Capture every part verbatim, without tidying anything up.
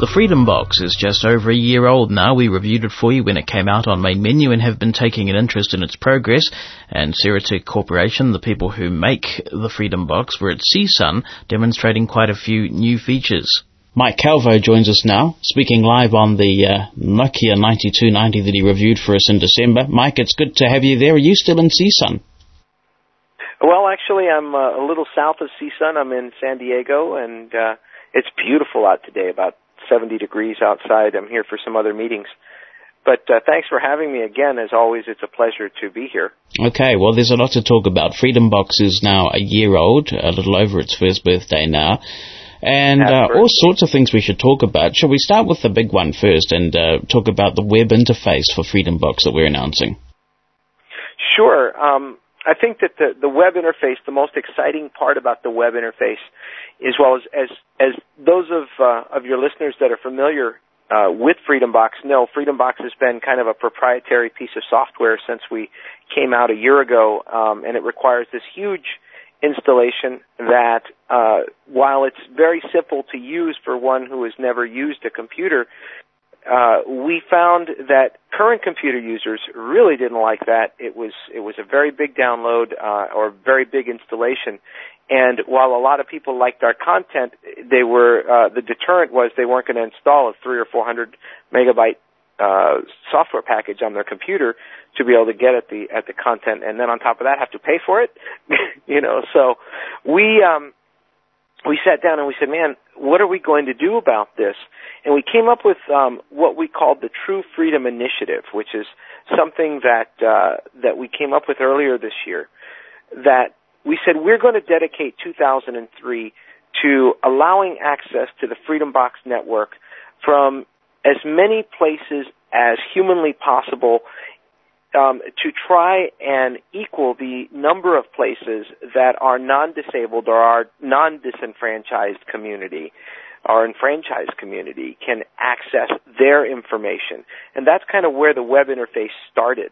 The Freedom Box is just over a year old now. We reviewed it for you when it came out on Main Menu and have been taking an interest in its progress. And Ceratec Corporation, the people who make the Freedom Box, were at C S U N demonstrating quite a few new features. Mike Calvo joins us now, speaking live on the uh, Nokia ninety-two ninety that he reviewed for us in December. Mike, it's good to have you there. Are you still in C S U N? Well, actually, I'm uh, a little south of C S U N. I'm in San Diego, and uh, it's beautiful out today, about seventy degrees outside. I'm here for some other meetings. But uh, thanks for having me again. As always, it's a pleasure to be here. Okay, well, there's a lot to talk about. Freedom Box is now a year old, a little over its first birthday now. And uh, all sorts of things we should talk about. Shall we start with the big one first and uh, talk about the web interface for Freedom Box that we're announcing? Sure. Um, I think that the, the web interface, the most exciting part about the web interface, as well as as, as those of uh, of your listeners that are familiar uh, with Freedom Box know, Freedom Box has been kind of a proprietary piece of software since we came out a year ago, um, and it requires this huge installation that, uh, while it's very simple to use for one who has never used a computer, uh, we found that current computer users really didn't like that. It was it was a very big download uh, or very big installation, and while a lot of people liked our content, they were uh, the deterrent was they weren't going to install a three or four hundred megabyte uh, software package on their computer to be able to get at the at the content, and then on top of that have to pay for it. you know, so we um, we sat down and we said, man, what are we going to do about this? And we came up with um, what we called the True Freedom Initiative, which is something that uh, that we came up with earlier this year. That we said we're going to dedicate two thousand three to allowing access to the Freedom Box network from as many places as humanly possible, um, to try and equal the number of places that our non-disabled or our non-disenfranchised community, our enfranchised community, can access their information. And that's kind of where the web interface started.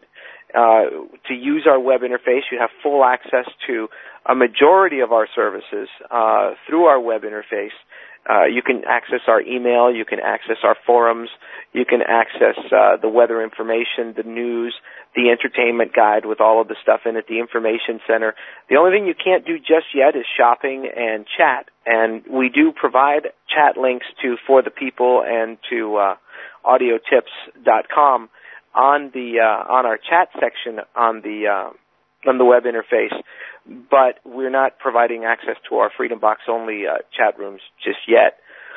Uh, to use our web interface, you have full access to a majority of our services uh, through our web interface. Uh, you can access our email, you can access our forums, you can access uh, the weather information, the news, the entertainment guide with all of the stuff in it, the information center. The only thing you can't do just yet is shopping and chat, and we do provide chat links to For the People and to uh, audio tips dot com on the uh, on our chat section on the uh, on the web interface. But we're not providing access to our Freedom Box only uh, chat rooms just yet.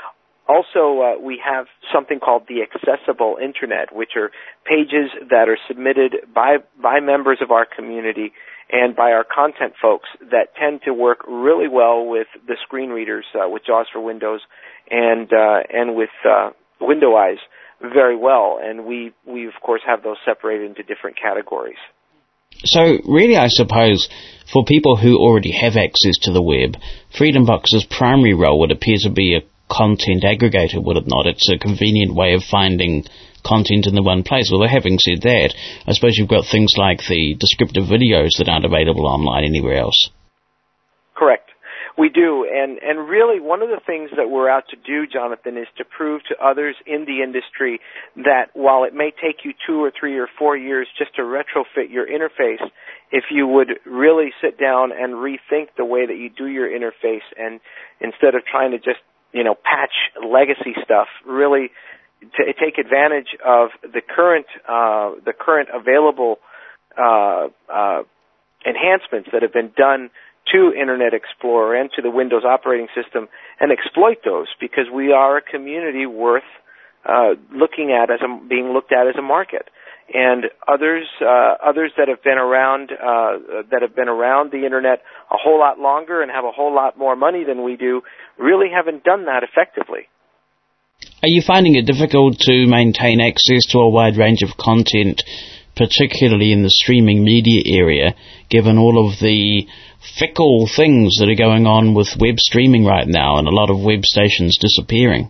Also, uh, we have something called the Accessible Internet, which are pages that are submitted by by members of our community and by our content folks that tend to work really well with the screen readers, uh, with JAWS for Windows and uh, and with uh, Window Eyes very well. And we, we, of course, have those separated into different categories. So, really, I suppose, for people who already have access to the web, Freedom Box's primary role would appear to be a content aggregator, would it not? It's a convenient way of finding content in the one place. Although, having said that, I suppose you've got things like the descriptive videos that aren't available online anywhere else. Correct. We do, and, and really one of the things that we're out to do, Jonathan, is to prove to others in the industry that while it may take you two or three or four years just to retrofit your interface, if you would really sit down and rethink the way that you do your interface, and instead of trying to just, you know, patch legacy stuff, really t- take advantage of the current uh, the current available uh, uh, enhancements that have been done to Internet Explorer and to the Windows operating system, and exploit those, because we are a community worth uh, looking at as a, being looked at as a market. And others, uh, others that have been around, uh, that have been around the Internet a whole lot longer and have a whole lot more money than we do, really haven't done that effectively. Are you finding it difficult to maintain access to a wide range of content, particularly in the streaming media area, given all of the fickle things that are going on with web streaming right now and a lot of web stations disappearing?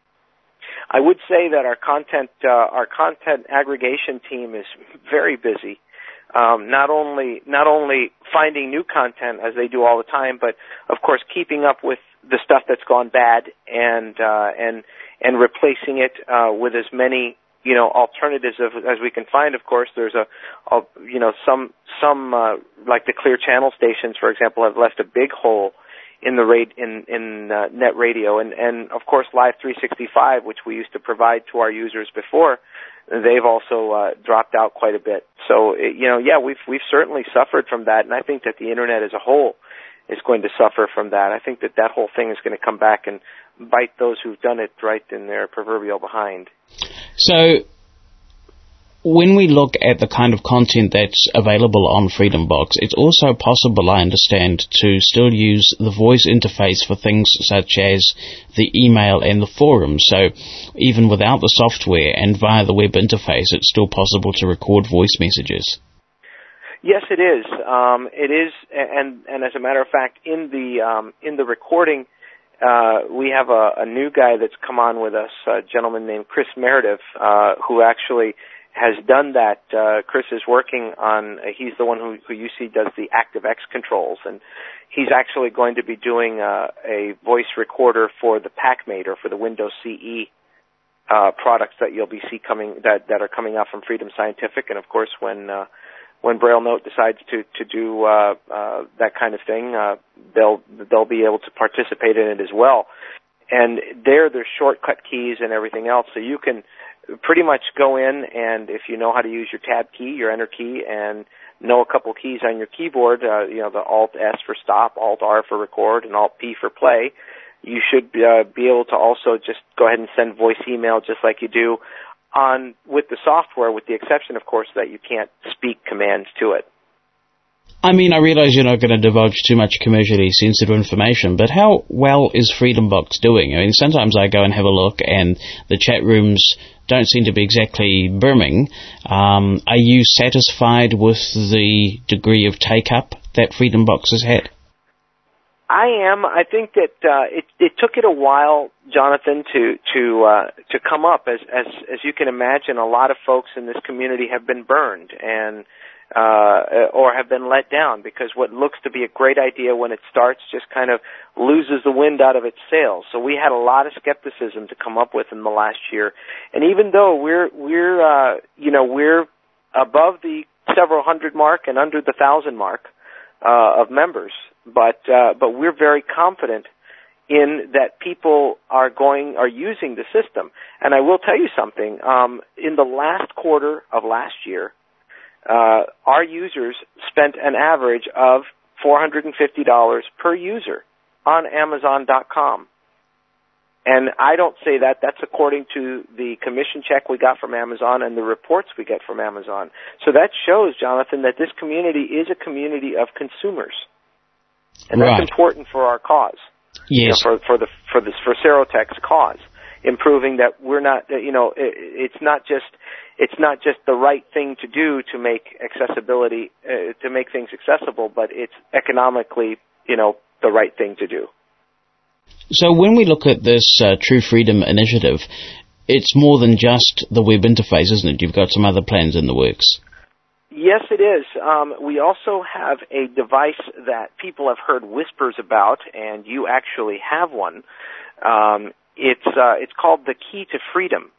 I would say that our content uh, our content aggregation team is very busy. Um, not only not only finding new content as they do all the time, but of course keeping up with the stuff that's gone bad and uh, and and replacing it uh, with as many, you know, alternatives of, as we can find. Of course, there's a, a you know, some some uh, like the Clear Channel stations, for example, have left a big hole in the rate in in uh, net radio, and and of course Live three sixty-five, which we used to provide to our users before, they've also uh, dropped out quite a bit. So you know, yeah, we've we've certainly suffered from that, and I think that the internet as a whole is going to suffer from that. I think that that whole thing is going to come back and bite those who've done it right in their proverbial behind. So, when we look at the kind of content that's available on FreedomBox, it's also possible, I understand, to still use the voice interface for things such as the email and the forums. So, even without the software and via the web interface, it's still possible to record voice messages. Yes, it is. Um, it is, and and as a matter of fact, in the um, in the recording, uh, we have a, a new guy that's come on with us, a gentleman named Chris Meredith, uh, who actually has done that. Uh, Chris is working on. Uh, he's the one who, who you see does the ActiveX controls, and he's actually going to be doing uh, a voice recorder for the PackMate or for the Windows C E uh, products that you'll be see coming that that are coming out from Freedom Scientific, and of course when uh, When Braille Note decides to to do uh, uh, that kind of thing, uh, they'll they'll be able to participate in it as well. And there, there's shortcut keys and everything else, so you can pretty much go in and if you know how to use your Tab key, your Enter key, and know a couple keys on your keyboard, uh, you know the Alt S for stop, Alt R for record, and Alt P for play, you should uh, be able to also just go ahead and send voice email just like you do on with the software, with the exception, of course, that you can't speak commands to it. I mean, I realize you're not going to divulge too much commercially sensitive information, but how well is FreedomBox doing? I mean, sometimes I go and have a look, and the chat rooms don't seem to be exactly brimming. Um, are you satisfied with the degree of take-up that FreedomBox has had? I am. I think that uh, it, it took it a while, Jonathan, to to uh, to come up. As as as you can imagine, a lot of folks in this community have been burned and uh, or have been let down because what looks to be a great idea when it starts just kind of loses the wind out of its sails. So we had a lot of skepticism to come up with in the last year, and even though we're we're uh, you know we're above the several hundred mark and under the thousand mark uh, of members. But uh, but we're very confident in that people are going are using the system. And I will tell you something. Um, in the last quarter of last year, uh, our users spent an average of four hundred fifty dollars per user on Amazon dot com. And I don't say that. That's according to the commission check we got from Amazon and the reports we get from Amazon. So that shows, Jonathan, that this community is a community of consumers. And right. That's important for our cause. Yes. You know, for for the for this for Serotech's cause, improving that we're not. You know, it, it's not just it's not just the right thing to do to make accessibility uh, to make things accessible, but it's economically, you know, the right thing to do. So when we look at this uh, True Freedom initiative, it's more than just the web interface, isn't it? You've got some other plans in the works. Yes, it is. Um, we also have a device that people have heard whispers about, and you actually have one. Um, it's uh, it's called the Key to Freedom.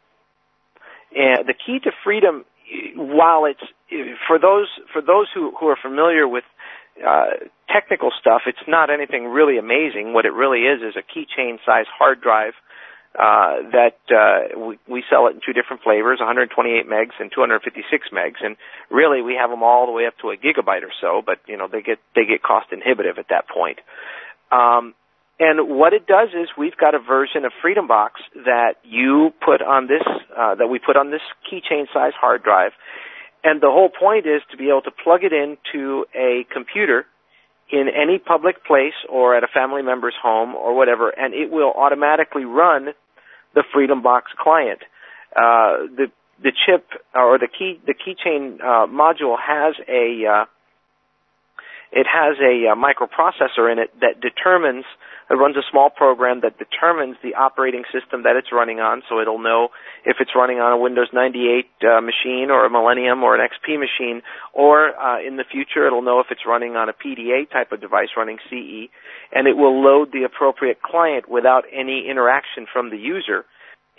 And the Key to Freedom, while it's for those for those who, who are familiar with uh, technical stuff, it's not anything really amazing. What it really is is a keychain size hard drive. Uh, that, uh, we, we sell it in two different flavors, one hundred twenty-eight megs and two hundred fifty-six megs, and really we have them all the way up to a gigabyte or so, but, you know, they get, they get cost inhibitive at that point. Um, and what it does is we've got a version of FreedomBox that you put on this, uh, that we put on this keychain size hard drive, and the whole point is to be able to plug it into a computer in any public place or at a family member's home or whatever, and it will automatically run the FreedomBox client. Uh, the the chip or the key the keychain uh, module has a uh, it has a, a microprocessor in it that determines it runs a small program that determines the operating system that it's running on, so it'll know if it's running on a Windows ninety-eight uh, machine or a Millennium or an X P machine, or uh, in the future it'll know if it's running on a P D A type of device running C E, and it will load the appropriate client without any interaction from the user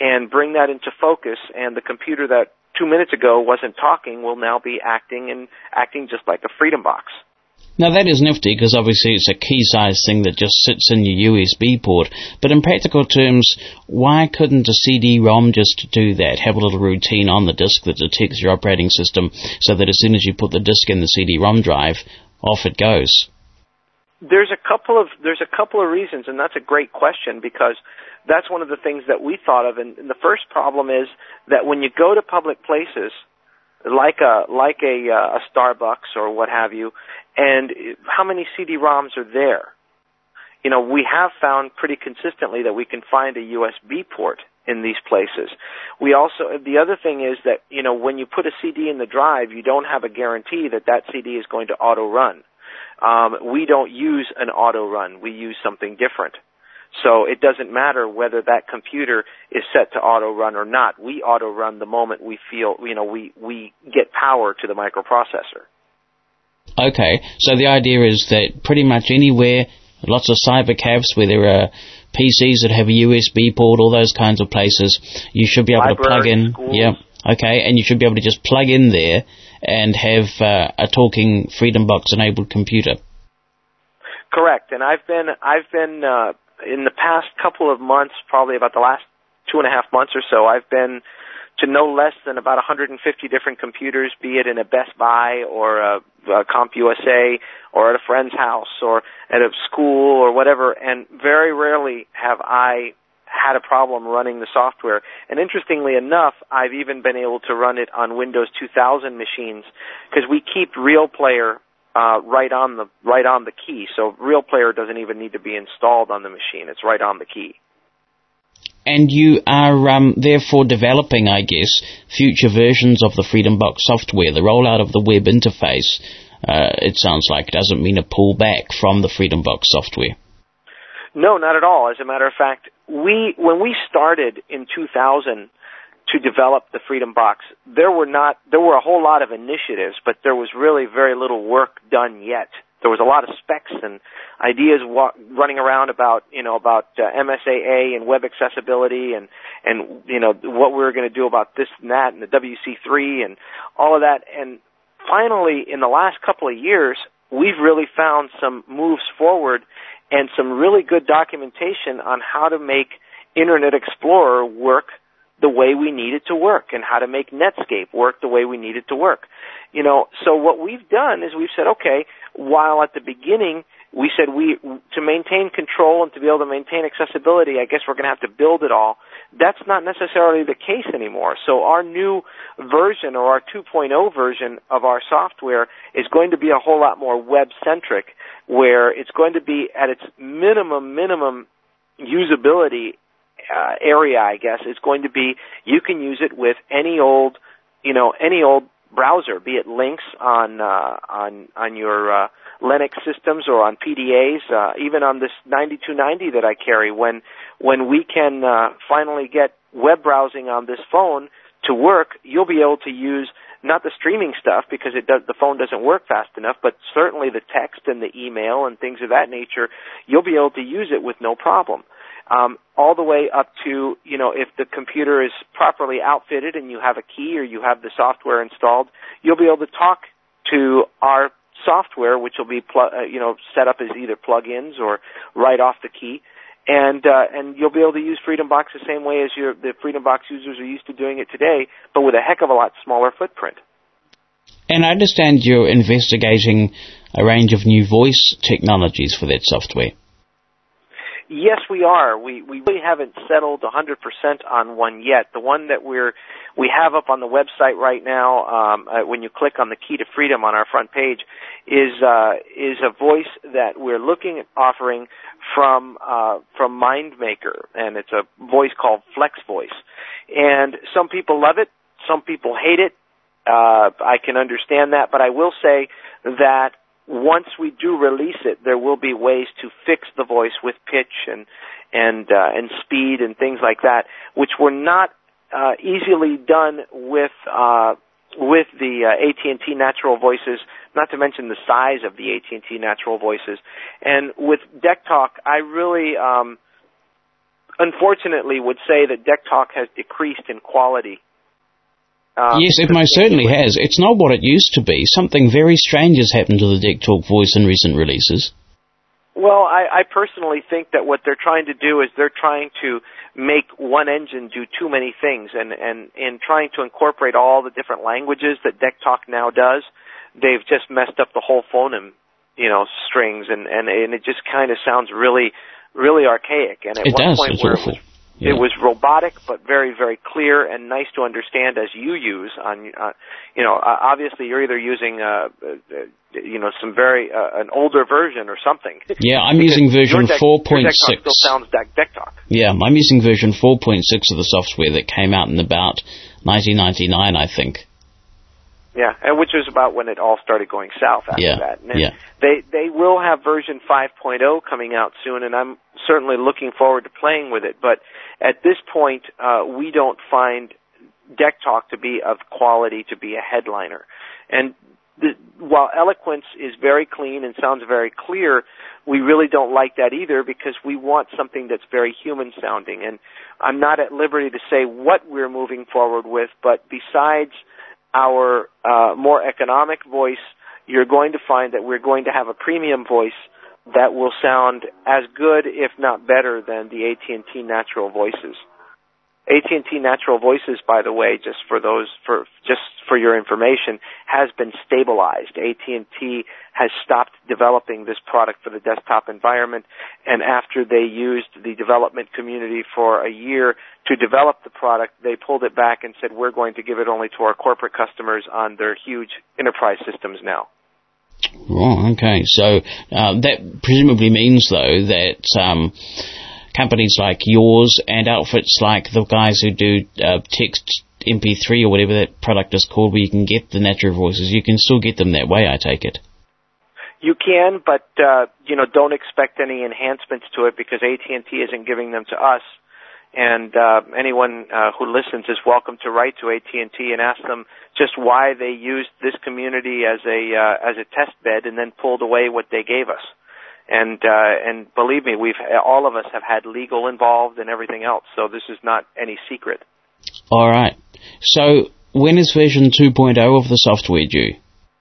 and bring that into focus, and the computer that two minutes ago wasn't talking will now be acting and acting just like a Freedom Box. Now that is nifty, because obviously it's a key-size thing that just sits in your U S B port. But in practical terms, why couldn't a C D ROM just do that? Have a little routine on the disk that detects your operating system, so that as soon as you put the disk in the C D ROM drive, off it goes. There's a couple of there's a couple of reasons, and that's a great question, because that's one of the things that we thought of. And, and the first problem is that when you go to public places, like a like a, uh, a Starbucks or what have you, and how many C D ROMs are there? You know, we have found pretty consistently that we can find a U S B port in these places. We also, the other thing is that, you know, when you put a C D in the drive, you don't have a guarantee that that C D is going to auto-run. Um, we don't use an auto-run. We use something different. So it doesn't matter whether that computer is set to auto-run or not. We auto-run the moment we feel, you know, we, we get power to the microprocessor. Okay, so the idea is that pretty much anywhere, lots of cyber cafes where there are P Cs that have a U S B port, all those kinds of places, you should be able Library, to plug in. schools. Yeah, okay, and you should be able to just plug in there and have uh, a talking Freedom Box enabled computer. Correct, and I've been I've been uh, in the past couple of months, probably about the last two and a half months or so, I've been to no less than about one hundred fifty different computers, be it in a Best Buy or a, a CompUSA or at a friend's house or at a school or whatever, and very rarely have I had a problem running the software. And interestingly enough, I've even been able to run it on Windows two thousand machines, because we keep Real Player uh, right on the right on the key. So Real Player doesn't even need to be installed on the machine; it's right on the key. And you are um, therefore developing, I guess, future versions of the Freedom Box software. The rollout of the web interface, uh, it sounds like, doesn't mean a pullback from the Freedom Box software. No, not at all. As a matter of fact, we when we started in two thousand to develop the Freedom Box, there were not there were a whole lot of initiatives, but there was really very little work done yet. There was a lot of specs and ideas wa- running around about, you know, about uh, M S A A and web accessibility and, and, you know, what we were going to do about this and that and the W C three and all of that. And finally, in the last couple of years, we've really found some moves forward and some really good documentation on how to make Internet Explorer work the way we need it to work, and how to make Netscape work the way we need it to work. You know, so what we've done is we've said, okay, while at the beginning we said we to maintain control and to be able to maintain accessibility, I guess we're going to have to build it all. That's not necessarily the case anymore. So our new version, or our two point oh version of our software, is going to be a whole lot more web-centric, where it's going to be at its minimum, minimum usability uh, area, I guess. It's going to be, you can use it with any old, you know, any old browser, be it Lynx on uh, on on your uh, Linux systems or on P D As, uh, even on this ninety-two ninety that I carry. When when we can uh, finally get web browsing on this phone to work, you'll be able to use not the streaming stuff, because it does, the phone doesn't work fast enough, but certainly the text and the email and things of that nature, you'll be able to use it with no problem. Um, all the way up to, you know, if the computer is properly outfitted and you have a key or you have the software installed, you'll be able to talk to our software, which will be, pl- uh, you know, set up as either plugins or right off the key, and uh, and you'll be able to use Freedom Box the same way as your the Freedom Box users are used to doing it today, but with a heck of a lot smaller footprint. And I understand you're investigating a range of new voice technologies for that software. Yes, we are. We we really haven't settled one hundred percent on one yet. The one that we're we have up on the website right now, um, uh, when you click on the Key to Freedom on our front page, is uh, is a voice that we're looking at offering from uh, from MindMaker, and it's a voice called Flex Voice. And some people love it, some people hate it. Uh, I can understand that, but I will say that once we do release it, there will be ways to fix the voice with pitch and and uh, and speed and things like that, which were not uh, easily done with uh, with the uh, A T and T Natural Voices. Not to mention the size of the A T and T Natural Voices. And with DeckTalk, I really um, unfortunately, would say that Deck Talk has decreased in quality. Um, yes, it most certainly has. It's not what it used to be. Something very strange has happened to the Deck Talk voice in recent releases. Well, I, I personally think that what they're trying to do is they're trying to make one engine do too many things, and, and in trying to incorporate all the different languages that Deck Talk now does, they've just messed up the whole phoneme, you know, strings, and, and, and it just kind of sounds really, really archaic. And at it one does. point it's where awful. it was, yeah. it was robotic, but very, very clear and nice to understand as you use on, uh, you know, uh, obviously you're either using, uh, uh, you know, some very, uh, an older version or something. Yeah, I'm using version four point six. Your Deck Talk still sounds like Deck Talk. Yeah, I'm using version four point six of the software that came out in about nineteen ninety-nine, I think. Yeah, and which was about when it all started going south after yeah. that. And yeah. They they will have version five point oh coming out soon, and I'm certainly looking forward to playing with it. But at this point, uh, we don't find Deck Talk to be of quality to be a headliner. And the, while Eloquence is very clean and sounds very clear, we really don't like that either because we want something that's very human sounding. And I'm not at liberty to say what we're moving forward with, but besides our uh, more economic voice, you're going to find that we're going to have a premium voice that will sound as good, if not better, than the A T and T natural voices. A T and T Natural Voices, by the way, just for those, for just for your information, has been stabilized. A T and T has stopped developing this product for the desktop environment, and after they used the development community for a year to develop the product, they pulled it back and said, we're going to give it only to our corporate customers on their huge enterprise systems now. Oh, okay. So uh, that presumably means, though, that um, companies like yours and outfits like the guys who do uh, text M P three or whatever that product is called, where you can get the natural voices, you can still get them that way, I take it. You can, but uh, you know, don't expect any enhancements to it because A T and T isn't giving them to us. And uh, anyone uh, who listens is welcome to write to A T and T and ask them just why they used this community as a uh, as a test bed and then pulled away what they gave us. And uh, and believe me, we've all of us have had legal involved and everything else, so this is not any secret. All right. So when is version two point oh of the software due?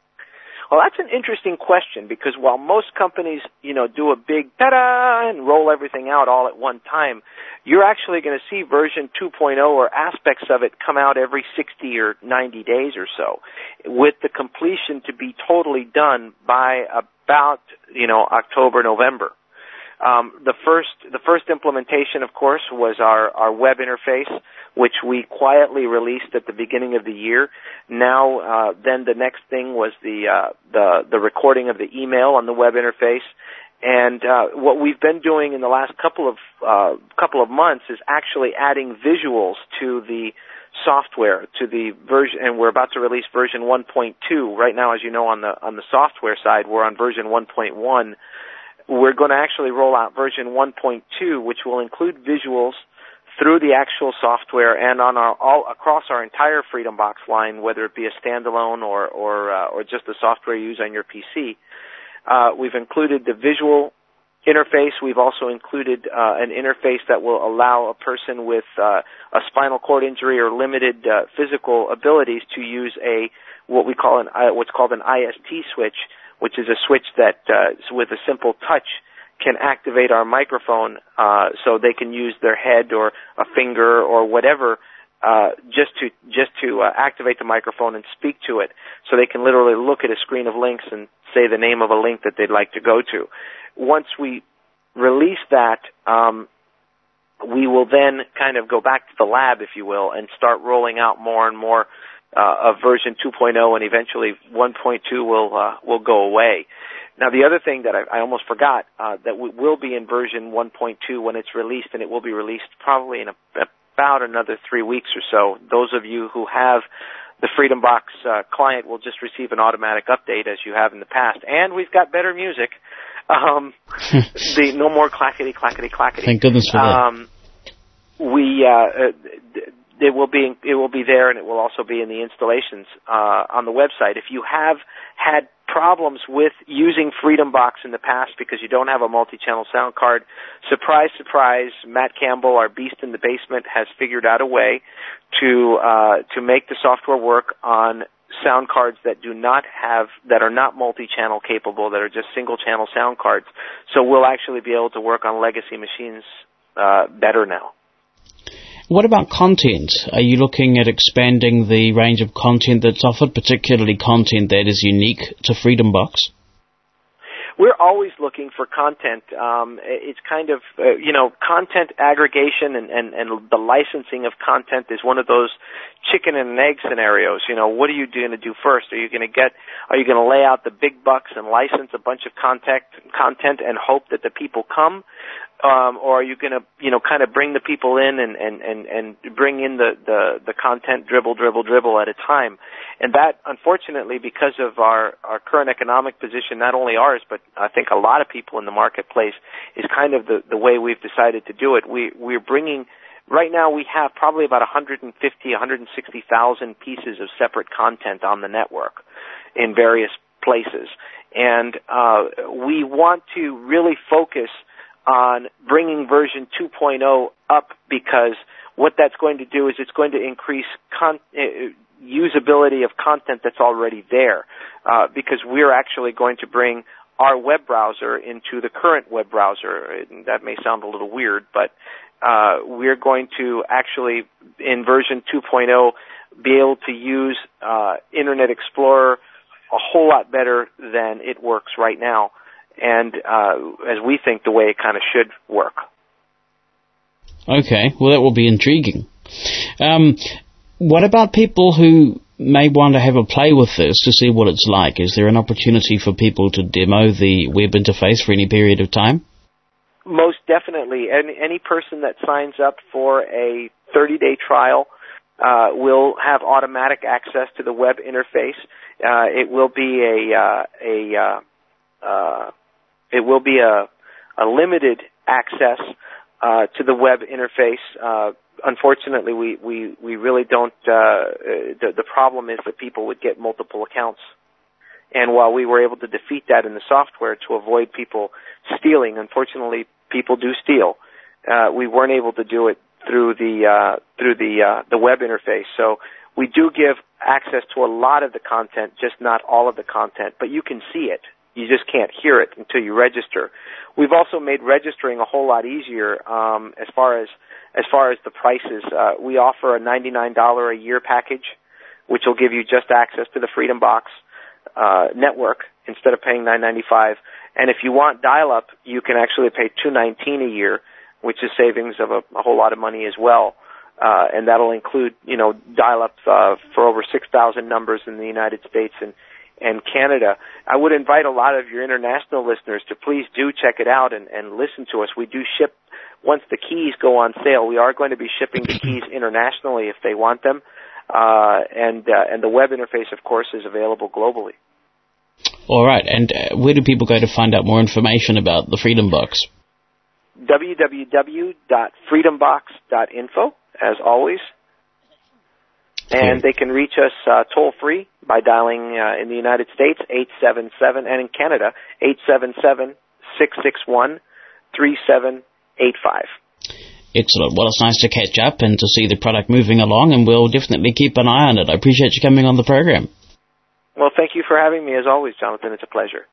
Well, that's an interesting question because while most companies, you know, do a big ta-da and roll everything out all at one time, you're actually going to see version two point oh or aspects of it come out every sixty or ninety days or so, with the completion to be totally done by about, you know, October, November. Um, the first, the first implementation, of course, was our, our web interface, which we quietly released at the beginning of the year. Now, uh, then the next thing was the, uh, the, the recording of the email on the web interface. And, uh, what we've been doing in the last couple of, uh, couple of months is actually adding visuals to the software, to the version, and we're about to release version one point two. Right now, as you know, on the, on the software side, we're on version one point one. We're going to actually roll out version one point two, which will include visuals through the actual software and on our all across our entire Freedom Box line, whether it be a standalone or or uh, or just the software you use on your P C. Uh, we've included the visual interface. We've also included uh, an interface that will allow a person with uh, a spinal cord injury or limited uh, physical abilities to use a what we call an uh, what's called an I S T switch, which is a switch that, uh, with a simple touch, can activate our microphone uh, so they can use their head or a finger or whatever uh, just to just to uh, activate the microphone and speak to it. So they can literally look at a screen of links and say the name of a link that they'd like to go to. Once we release that, um, we will then kind of go back to the lab, if you will, and start rolling out more and more Uh, of version two point oh, and eventually one point two will uh, will go away. Now, the other thing that I, I almost forgot, uh, that we will be in version one point two when it's released, and it will be released probably in a, about another three weeks or so. Those of you who have the Freedom Box uh, client will just receive an automatic update as you have in the past, and we've got better music. Um, the no more clackety clackety clackety. Thank goodness for that. Um, we. Uh, uh, it will be it will be there, and it will also be in the installations uh, on the website. If you have had problems with using FreedomBox in the past because you don't have a multi-channel sound card, surprise, surprise, Matt Campbell, our beast in the basement, has figured out a way to uh, to make the software work on sound cards that do not have, that are not multi-channel capable, that are just single-channel sound cards. So we'll actually be able to work on legacy machines uh, better now. What about content? Are you looking at expanding the range of content that's offered, particularly content that is unique to FreedomBox? We're always looking for content. Um, it's kind of, uh, you know, content aggregation and, and, and the licensing of content is one of those chicken and egg scenarios. You know, what are you going to do first? Are you going to get, are you going to lay out the big bucks and license a bunch of content, content and hope that the people come? Um, or are you going to, you know, kind of bring the people in and, and, and, and bring in the, the, the content dribble, dribble, dribble at a time? And that, unfortunately, because of our, our current economic position, not only ours, but I think a lot of people in the marketplace, is kind of the, the way we've decided to do it. We, we're bringing, right now we have probably about one hundred fifty, one hundred sixty thousand pieces of separate content on the network in various places. And uh, we want to really focus on bringing version two point oh up, because what that's going to do is it's going to increase con- uh, usability of content that's already there, uh, because we're actually going to bring our web browser into the current web browser. That may sound a little weird, but uh, we're going to actually, in version two point oh, be able to use uh, Internet Explorer a whole lot better than it works right now, and uh, as we think the way it kind of should work. Okay, well that will be intriguing. Um, what about people who may want to have a play with this to see what it's like? Is there an opportunity for people to demo the web interface for any period of time? Most definitely. Any, any person that signs up for a thirty-day trial uh, will have automatic access to the web interface. Uh, it will be a uh, a uh, uh, it will be a, a limited access uh, to the web interface. Uh, unfortunately, we, we, we really don't. Uh, the, the problem is that people would get multiple accounts, and while we were able to defeat that in the software to avoid people stealing, unfortunately, people do steal. Uh, we weren't able to do it through the uh, through the uh, the web interface. So we do give access to a lot of the content, just not all of the content, but you can see it. You just can't hear it until you register. We've also made registering a whole lot easier um, as far as as far as the prices. Uh, we offer a ninety-nine dollars a year package, which will give you just access to the FreedomBox uh, network instead of paying nine ninety-five. And if you want dial-up, you can actually pay two nineteen a year, which is savings of a, a whole lot of money as well. Uh, and that'll include, you know, dial-up uh, for over six thousand numbers in the United States and and Canada. I would invite a lot of your international listeners to please do check it out and, and listen to us. We do ship, once the keys go on sale, we are going to be shipping the keys internationally if they want them. Uh, and, uh, and the web interface, of course, is available globally. All right. And uh, where do people go to find out more information about the FreedomBox? w w w dot freedom box dot info, as always. And they can reach us uh, toll-free by dialing uh, in the United States, eight seven seven, and in Canada, eight seven seven, six six one, three seven eight five. Excellent. Well, it's nice to catch up and to see the product moving along, and we'll definitely keep an eye on it. I appreciate you coming on the program. Well, thank you for having me, as always, Jonathan. It's a pleasure.